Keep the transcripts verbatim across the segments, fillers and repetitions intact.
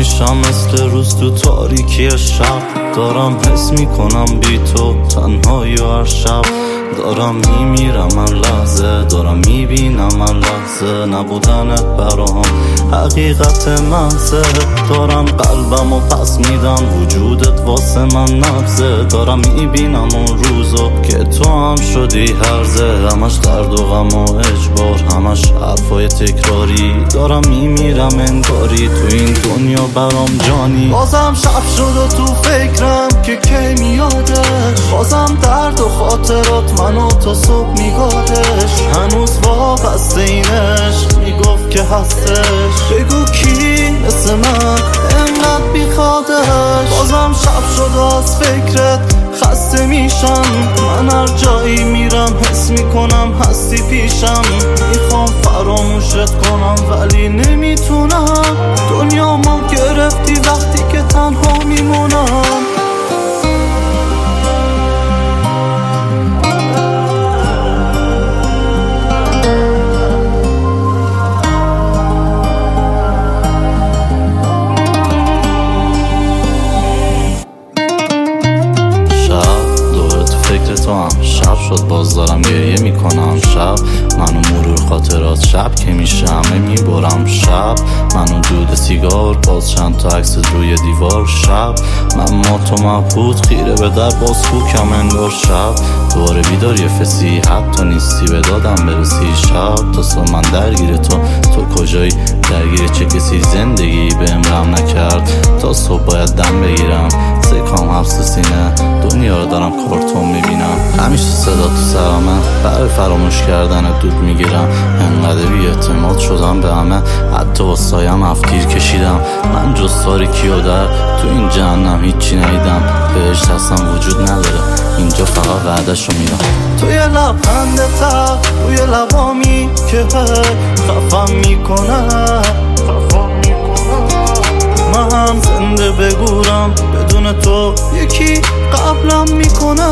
میشم مثل روز تو تاریکی شب. دارم حس میکنم بی تو تنهایی و هر شب. دارم میمیرم من لحظه، دارم میبینم من لحظه. نبودنت برام حقیقت محضه. دارم قلبم و پس میدم وجودت واسه من نبضه. دارم میبینم اون روزو که تو هم شدی هرزه. همش درد و غم و اجبار، همش حرفای تکراری. دارم میمیرم انگاری تو این دنیا برام جانی. بازم شب شد و تو فکرم که کی میادش. بازم درد و خاطرات منو تا صبح میگادش. هنوز وابسته این عشق میگفت که هستش. بگو کی مثل من انقدر بیخوادش. بازم شب شد از فکرت خسته میشم. من هر جایی میرم حس میکنم هستی پیشم. میخوام فراموشت کنم ولی نمیتونم. دنیا ما گرفتی وقتی که تنها میمونم. تو هم شب شد باز دارم گریه میکنم. شب منو مرور خاطرات، شب که میشه همه میبرم. شب منو دود سیگار، باز چند تا عکس روی دیوار. شب من ما تو مبهوت خیره به در باز خوکم انگار. شب دوباره بیدار یه فسی، حتی نیستی به دادم برسی. شب تا صبح من درگیر تو، تو کجایی؟ درگیر چه کسی؟ زندگی بهم رحم نکرد. تا صبح باید دم بگیرم، سکام حبس سینه. دنیا رو دارم کارتون میبینم. همیشه صدا تو سرامه، برای فراموش کردن دود میگیرم. انقدر بی اعتماد شدم به همه، حتی با سایم هفتیر کشیدم. من جز تاریکی و در تو این جهنم هیچی ندیدم. بهشت اصلا وجود نداره، اینجا فقط وعده‌شو میدم. تو یه لبخند تر روی لبامی که خفم میکنه. من زنده بگورم بدون تو یکی قبلم میکنه.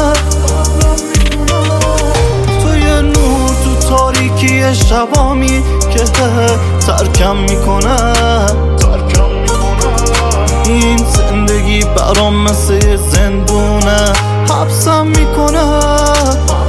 تو یه نور تو تاریکی شبامی که ترکم میکنه. این زندگی برام مثل زندونه حبسم میکنه.